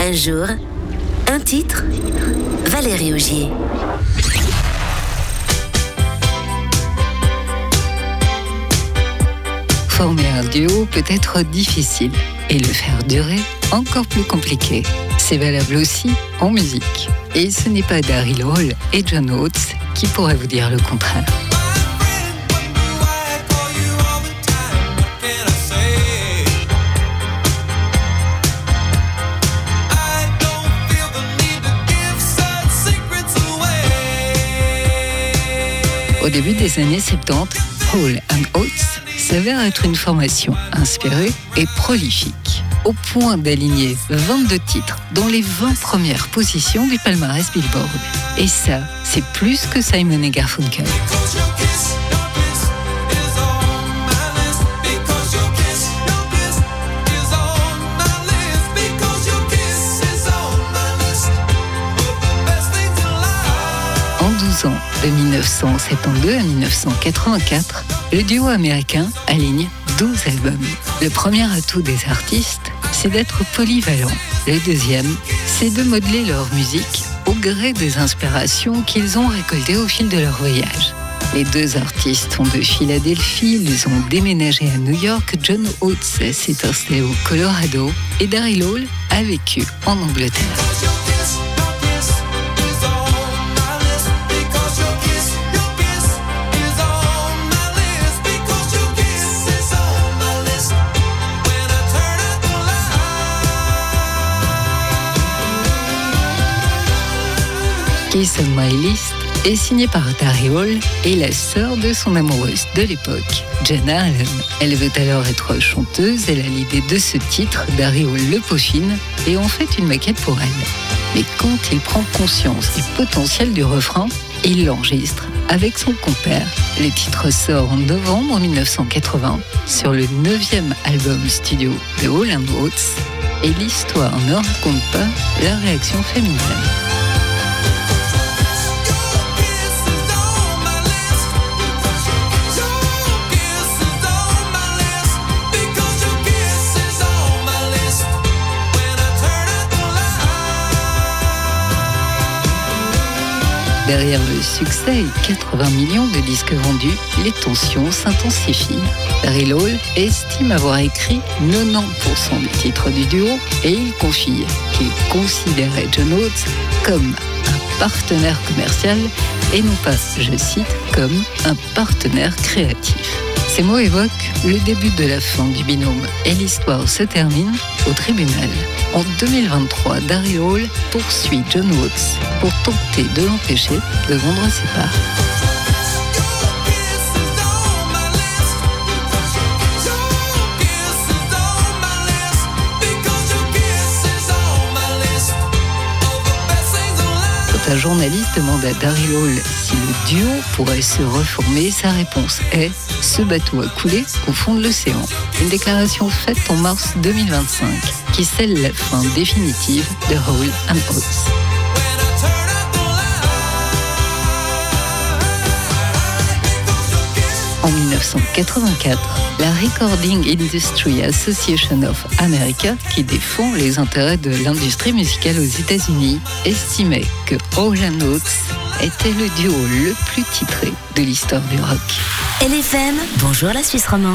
Un jour, un titre, Valérie Augier. Former un duo peut être difficile et le faire durer encore plus compliqué. C'est valable aussi en musique. Et ce n'est pas Daryl Hall et John Oates qui pourraient vous dire le contraire. Au début des années 70, Hall & Oates s'avère être une formation inspirée et prolifique, au point d'aligner 22 titres dans les 20 premières positions du palmarès Billboard. Et ça, c'est plus que Simon & Garfunkel. En 12 ans, de 1972 à 1984, le duo américain aligne 12 albums. Le premier atout des artistes, c'est d'être polyvalent. Le deuxième, c'est de modeler leur musique au gré des inspirations qu'ils ont récoltées au fil de leur voyage. Les deux artistes sont de Philadelphie, ils ont déménagé à New York. John Oates s'est installé au Colorado et Daryl Hall a vécu en Angleterre. Kiss on My List est signé par Daryl Hall et la sœur de son amoureuse de l'époque, Jenna Allen. Elle veut alors être chanteuse, elle a l'idée de ce titre, Daryl Hall le peaufine et en fait une maquette pour elle. Mais quand il prend conscience du potentiel du refrain, il l'enregistre avec son compère. Le titre sort en novembre 1980 sur le 9e album studio de Hall & Oates et l'histoire ne raconte pas la réaction féminine. Derrière le succès et 80 millions de disques vendus, les tensions s'intensifient. Daryl Hall estime avoir écrit 90% des titres du duo et il confie qu'il considérait John Oates comme un partenaire commercial et non pas, je cite, comme un partenaire créatif. Ces mots évoquent le début de la fin du binôme et l'histoire se termine au tribunal. En 2023, Daryl Hall poursuit John Oates pour tenter de l'empêcher de vendre ses parts. Quand un journaliste demande à Daryl Hall si le duo pourrait se reformer, sa réponse est « Ce bateau a coulé au fond de l'océan ». Une déclaration faite en mars 2025 qui scelle la fin définitive de Hall & Oates. En 1984, la Recording Industry Association of America, qui défend les intérêts de l'industrie musicale aux États-Unis, estimait que Hall & Oates était le duo le plus titré de l'histoire du rock. LFM, bonjour la Suisse romande.